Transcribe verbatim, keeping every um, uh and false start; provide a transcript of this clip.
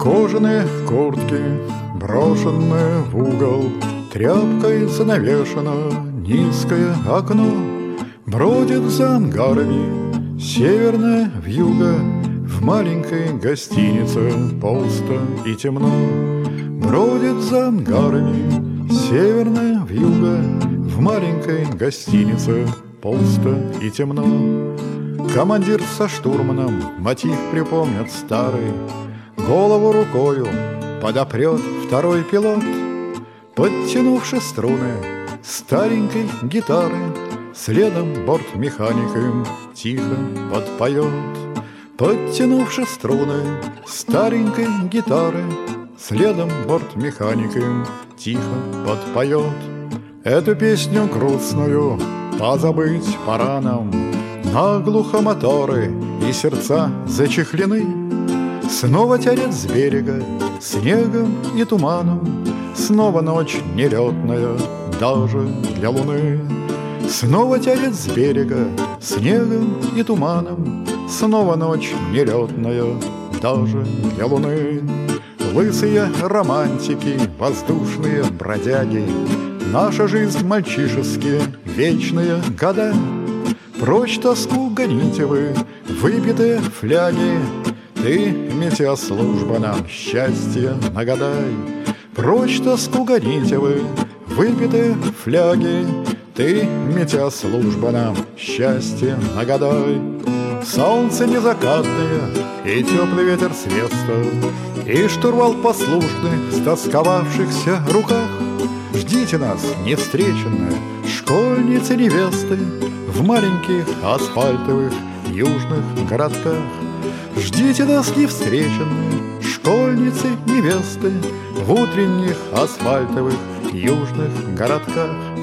Кожаные куртки, брошенные в угол, тряпкой занавешено низкое окно. Бродит за ангарами северная вьюга, в маленькой гостинице пусто и темно. Бродит за ангарами северная вьюга, в маленькой гостинице пусто и темно. Командир со штурманом мотив припомнят старый, голову рукою подопрет второй пилот, подтянувши струны старенькой гитары, следом бортмеханик им тихо подпоет. Подтянувши струны старенькой гитары, следом бортмеханик им тихо подпоет. Эту песню грустную позабыть пора нам, наглухо моторы и сердца зачехлены. Снова тянет с берега снегом и туманом, снова ночь нелетная даже для луны. Снова тянет с берега снегом и туманом, снова ночь нелетная даже для луны. Лысые романтики, воздушные бродяги, наша жизнь мальчишеские вечные года. Прочь тоску гоните вы, выпитые фляги, ты, метеослужба, нам счастье нагадай. Прочь тоску гоните вы, выпитые фляги, ты, метеослужба, нам счастье нагадай. Солнце незакатное и теплый ветер с веста, и штурвал послушный в стосковавшихся руках. Ждите нас, невстреченные школьницы-невесты, в маленьких асфальтовых южных городках. Ждите нас, невстреченные школьницы-невесты, в утренних асфальтовых южных городках.